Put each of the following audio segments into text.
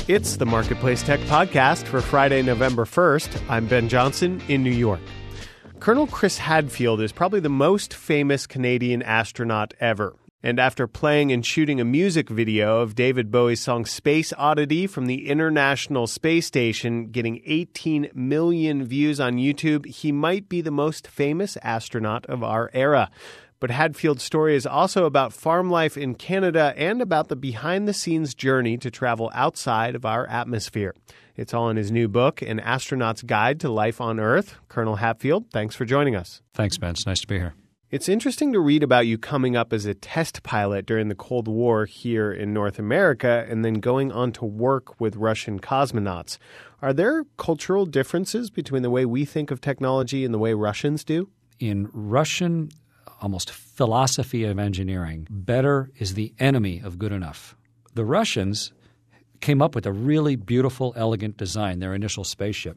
It's the Marketplace Tech Podcast for Friday, November 1st. I'm Ben Johnson in New York. Colonel Chris Hadfield is probably the most famous Canadian astronaut ever. And after playing and shooting a music video of David Bowie's song Space Oddity from the International Space Station, getting 18 million views on YouTube, he might be the most famous astronaut of our era. But Hadfield's story is also about farm life in Canada and about the behind-the-scenes journey to travel outside of our atmosphere. It's all in his new book, An Astronaut's Guide to Life on Earth. Colonel Hadfield, thanks for joining us. Thanks, Ben. It's nice to be here. It's interesting to read about you coming up as a test pilot during the Cold War here in North America and then going on to work with Russian cosmonauts. Are there cultural differences between the way we think of technology and the way Russians do? In Russian almost philosophy of engineering, better is the enemy of good enough. The Russians came up with a really beautiful, elegant design, their initial spaceship.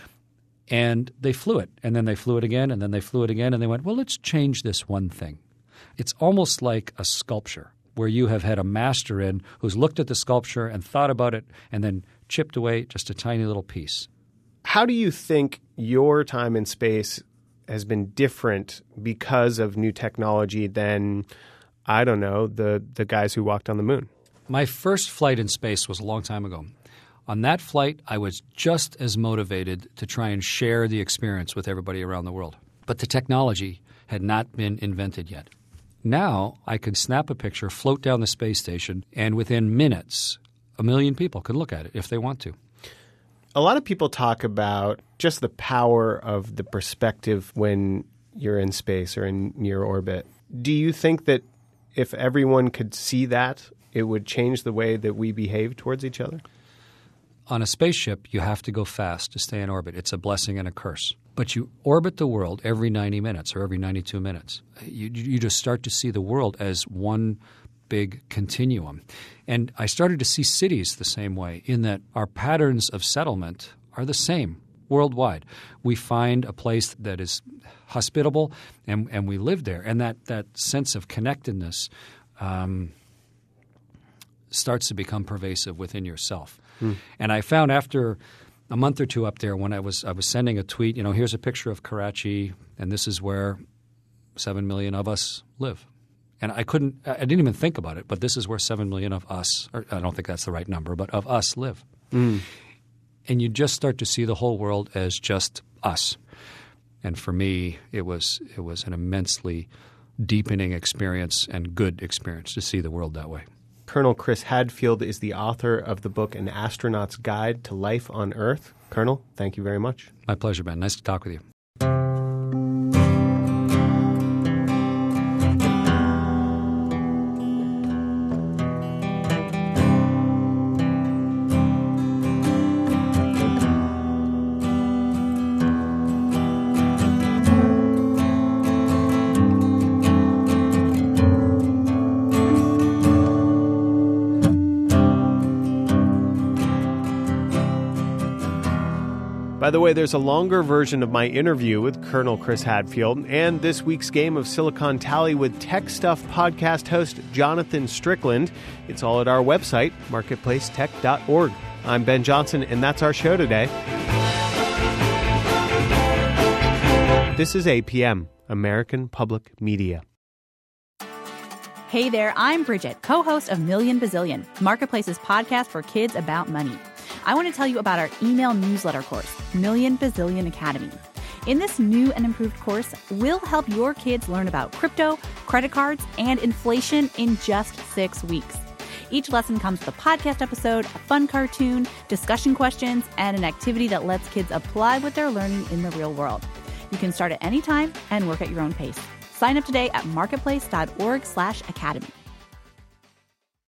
And they flew it, and then they flew it again, and then they flew it again, and they went, well, let's change this one thing. It's almost like a sculpture where you have had a master in who's looked at the sculpture and thought about it and then chipped away just a tiny little piece. How do you think your time in space has been different because of new technology than, I don't know, the guys who walked on the moon? My first flight in space was a long time ago. On that flight, I was just as motivated to try and share the experience with everybody around the world. But the technology had not been invented yet. Now I can snap a picture, float down the space station, and within minutes, 1 million people can look at it if they want to. A lot of people talk about just the power of the perspective when you're in space or in near orbit. Do you think that if everyone could see that, it would change the way that we behave towards each other? On a spaceship, you have to go fast to stay in orbit. It's a blessing and a curse. But you orbit the world every 90 minutes or every 92 minutes. You just start to see the world as one big continuum. And I started to see cities the same way in that our patterns of settlement are the same worldwide. We find a place that is hospitable and we live there. And that sense of connectedness starts to become pervasive within yourself. And I found after a month or two up there when I was sending a tweet, here's a picture of Karachi and this is where 7 million of us live. And I didn't even think about it, but this is where 7 million of us, or I don't think that's the right number, but of us live. And you just start to see the whole world as just us. And for me, it was an immensely deepening experience and good experience to see the world that way. Colonel Chris Hadfield is the author of the book An Astronaut's Guide to Life on Earth. Colonel, thank you very much. My pleasure, Ben. Nice to talk with you. By the way, there's a longer version of my interview with Colonel Chris Hadfield and this week's game of Silicon Tally with Tech Stuff podcast host Jonathan Strickland. It's all at our website, marketplacetech.org. I'm Ben Johnson, and that's our show today. This is APM, American Public Media. Hey there, I'm Bridget, co-host of Million Bazillion, Marketplace's podcast for kids about money. I want to tell you about our email newsletter course, Million Bazillion Academy. In this new and improved course, we'll help your kids learn about crypto, credit cards, and inflation in just 6 weeks. Each lesson comes with a podcast episode, a fun cartoon, discussion questions, and an activity that lets kids apply what they're learning in the real world. You can start at any time and work at your own pace. Sign up today at marketplace.org/academy.